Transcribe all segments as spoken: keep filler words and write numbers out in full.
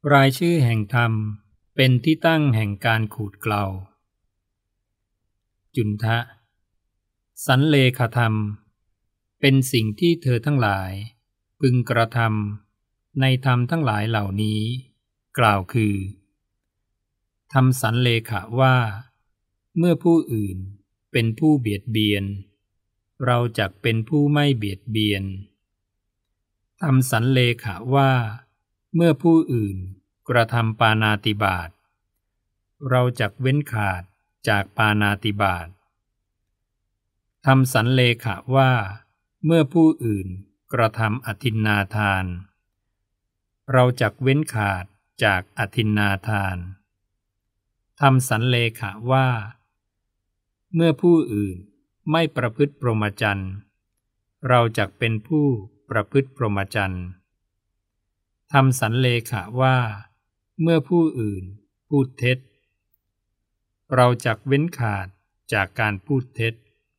รายชื่อแห่งธรรมเป็นที่ตั้งแห่งการขูดเกลาจุนทะสันเลขธรรมเป็นสิ่งที่เธอทั้งหลายพึงกระทำในธรรมทั้งหลายเหล่านี้กล่าวคือทำสันเลขะว่าเมื่อผู้อื่นเป็นผู้เบียดเบียนเราจักเป็นผู้ไม่เบียดเบียนทำสันเลขะว่าเมื่อผู้อื่นกระทำปาณาติบาตเราจักเว้นขาดจากปาณาติบาตทำสันเลขะว่าเมื่อผู้อื่นกระทำอทินนาทานเราจักเว้นขาดจากอทินนาทานทำสันเลขะว่าเมื่อผู้อื่นไม่ประพฤติพรหมจรรย์เราจักเป็นผู้ประพฤติพรหมจรรย์ทำสันเลขะว่าเมื่อผู้อื่นพูดเท็จเราจักเว้นขาดจากการพูดเท็จ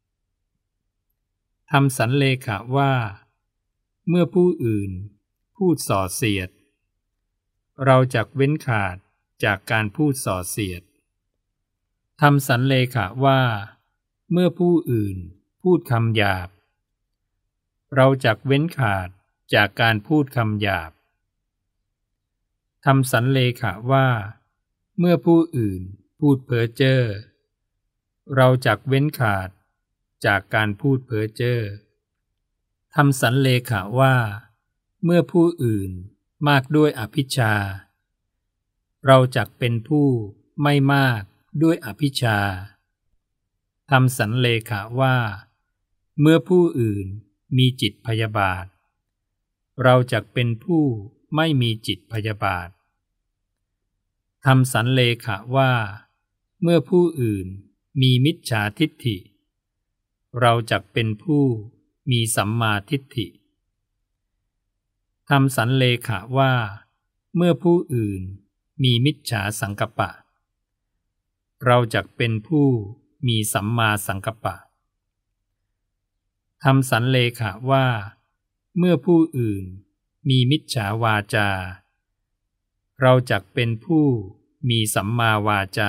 ทำสันเลขะว่าเมื่อผู้อื่นพูดส่อเสียดเราจักเว้นขาดจากการพูดส่อเสียดทำสันเลขะว่าเมื่อผู้อื่นพูดคำหยาบเราจักเว้นขาดจากการพูดคำหยาบทำสันเลขะว่าเมื่อผู้อื่นพูดเพ้อเจ้อเราจักเว้นขาดจากการพูดเพ้อเจ้อทำสันเลขะว่าเมื่อผู้อื่นมากด้วยอภิชฌาเราจักเป็นผู้ไม่มากด้วยอภิชฌาทำสันเลขะว่าเมื่อผู้อื่นมีจิตพยาบาทเราจักเป็นผู้ไม่มีจิตพยาบาททำสันเลขะว่าเมื่อผู้อื่นมีมิจฉาทิฏฐิเราจักเป็นผู้มีสัมมาทิฏฐิทำสันเลขะว่าเมื่อผู้อื่นมีมิจฉาสังกัปปะเราจักเป็นผู้มีสัมมาสังกัปปะทำสันเลขะว่าเมื่อผู้อื่นมีมิจฉาวาจาเราจักเป็นผู้มีสัมมาวาจา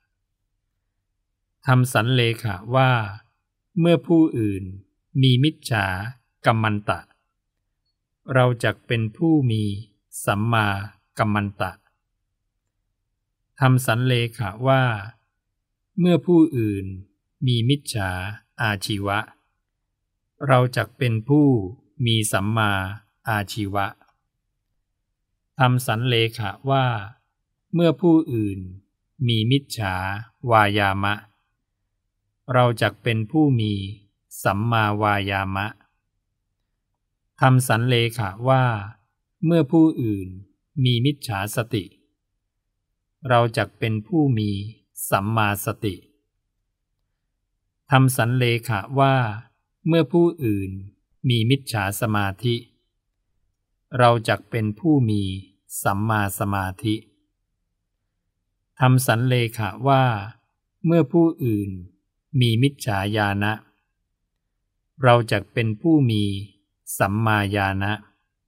ทำสันเลขะว่าเมื่อผู้อื่นมีมิจฉากัมมันตะเราจักเป็นผู้มีสัมมากัมมันตะทำสันเลขะว่าเมื่อผู้อื่นมีมิจฉาอาชีวะเราจักเป็นผู้มีสัมมาอาชีวะทำสันเลขะว่าเมื่อผู้อื่นมีมิจฉาวายามะเราจักเป็นผู้มีสัมมาวายามะทำสันเลขะว่าเมื่อผู้อื่นมีมิจฉาสติเราจักเป็นผู้มีสัมมาสติทำสันเลขะว่าเมื่อผู้อื่นมีมิจฉาสมาธิเราจักเป็นผู้มีสัมมาสมาธิทำสันเลขะว่าเมื่อผู้อื่นมีมิจฉาญาณะเราจักเป็นผู้มีสัมมาญาณะ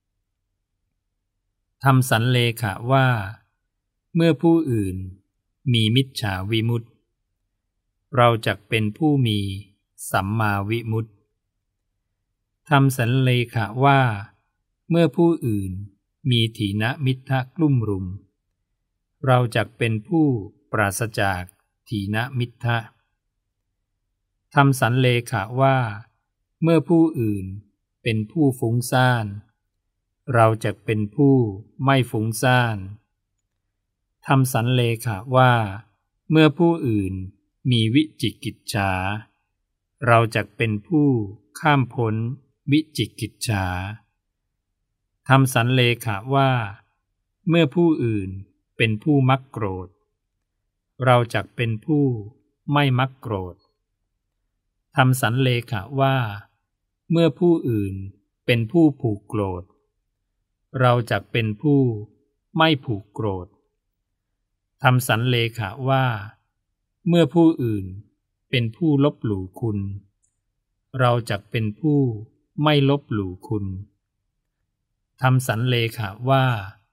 ทำสันเลขะว่าเมื่อผู้อื่นมีมิจฉาวิมุตติเราจักเป็นผู้มีสัมมาวิมุตติทำสันเลขะว่าเมื่อผู้อื่นมีถีนมิทธะกลุ่มรุมเราจักเป็นผู้ปราศจากถีนมิทธะทำสันเลขะว่าเมื่อผู้อื่นเป็นผู้ฟุ้งซ่านเราจักเป็นผู้ไม่ฟุ้งซ่านทำสันเลขะว่าเมื่อผู้อื่นมีวิจิกิจฉาเราจักเป็นผู้ข้ามพ้นวิจิกิจฉาทำสันเลขะว่าเมื่อผู้อื่นเป็นผู้มักโกรธเราจักเป็นผู้ไม่มักโกรธทำสันเลขะว่าเมื่อผู้อื่นเป็นผู้ผูกโกรธเราจักเป็นผู้ไม่ผูกโกรธทำสันเลขะว่าเมื่อผู้อื่นเป็นผู้ลบหลู่คุณเราจักเป็นผู้ไม่ลบหลู่คุณทำสันเลขะว่า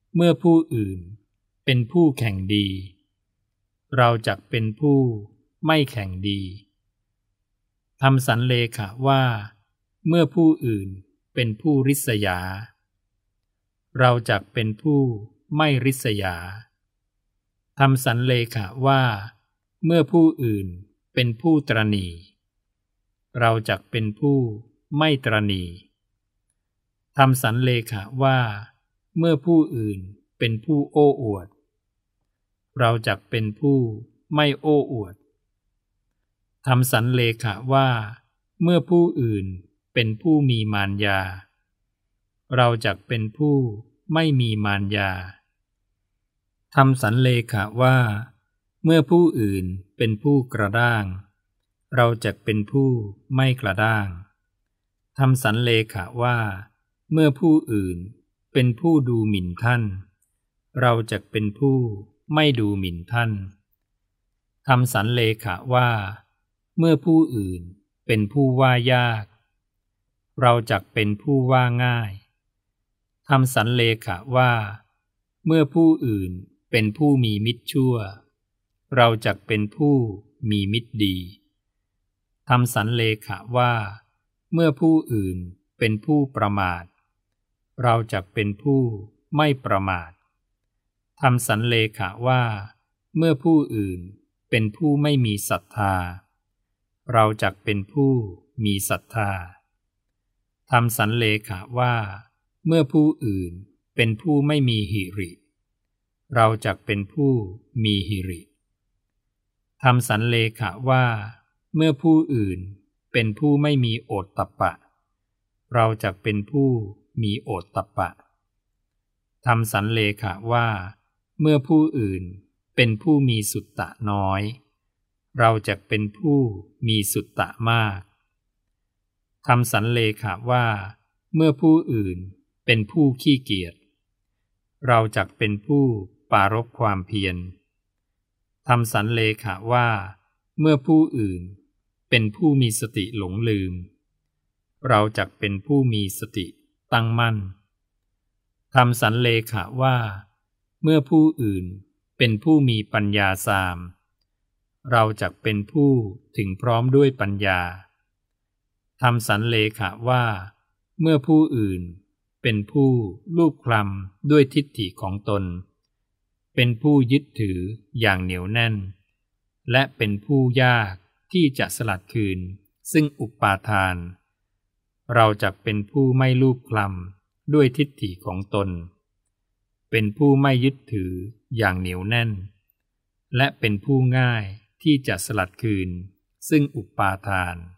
เมื่อผู้อื่นเป็นผู้แข่งดีเราจักเป็นผู้ไม่แข่งดีทำสันเลขะว่าเมื่อผู้อื่นเป็นผู้ริษยาเราจักเป็นผู้ไม่ริษยาทำสันเลขะว่าเมื่อผู้อื่นเป็นผู้ตระหนี่เราจักเป็นผู้ไม่ตระหนี่ทำสันเลขะว่าเมื่อผู้อื่นเป็นผู้โอ้อวดเราจักเป็นผู้ไม่โอ้อวดทำสันเลขะว่าเมื่อผู้อื่นเป็นผู้มีมารยาเราจักเป็นผู้ไม่มีมารยาทำสันเลขะว่าเมื่อผู้อื่นเป็นผู้กระด้างเราจักเป็นผู้ไม่กระด้างทำสันเลขะว่าเมื่อผู้อื่นเป็นผู้ดูหมิ่นท่านเราจักเป็นผู้ไม่ดูหมิ่นท่านทำสันเลขะว่าเมื่อผู้อื่นเป็นผู้ว่ายากเราจักเป็นผู้ว่าง่ายทำสันเลขะว่าเมื่อผู้อื่นเป็นผู้มีมิตรชั่วเราจักเป็นผู้มีมิตรดีทำสันเลขะว่าเมื่อผู้อื่นเป็นผู้ประมาทเราจักเป็นผู้ไม่ประมาททำสันเลขะว่าเมื่อผู้อื่นเป็นผู้ไม่มีศรัทธาเราจักเป็นผู้มีศรัทธาทำสันเลขะว่าเมื่อผู้อื่นเป็นผู้ไม่มีหิริเราจักเป็นผู้มีหิริทำสันเลขะว่าเมื่อผู้อื่นเป็นผู้ไม่มีโอตตัปปะเราจักเป็นผู้มีโอตตัปปะทำสันเลขะว่าเมื่อผู้อื่นเป็นผู้มีสุตตะน้อยเราจักเป็นผู้มีสุตตะมากทำสันเลขะว่าเมื่อผู้อื่นเป็นผู้ขี้เกียจเราจักเป็นผู้ปรารภความเพียรทำสันเลขะว่าเมื่อผู้อื่นเป็นผู้มีสติหลงลืมเราจักเป็นผู้มีสติตั้งมั่นทำสันเลขะว่าเมื่อผู้อื่นเป็นผู้มีปัญญาสามเราจักเป็นผู้ถึงพร้อมด้วยปัญญาทำสันเลขะว่าเมื่อผู้อื่นเป็นผู้ลูบคลำด้วยทิฏฐิของตนเป็นผู้ยึดถืออย่างเหนียวแน่นและเป็นผู้ยากที่จะสลัดคืนซึ่งอุปาทานเราจักเป็นผู้ไม่ลูบคลำด้วยทิฏฐิของตนเป็นผู้ไม่ยึดถืออย่างเหนียวแน่นและเป็นผู้ง่ายที่จะสลัดคืนซึ่งอุปาทาน